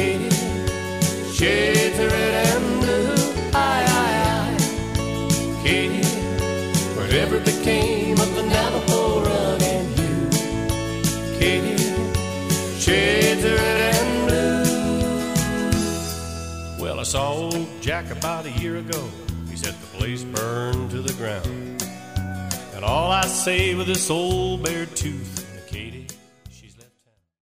Katie, shades are red and blue. Aye, aye, aye. Katie, whatever became of the Navajo rug and you? Katie, shades are red and blue. Well, I saw old Jack about a year ago. He said the place burned to the ground. And all I say with this old bare tooth,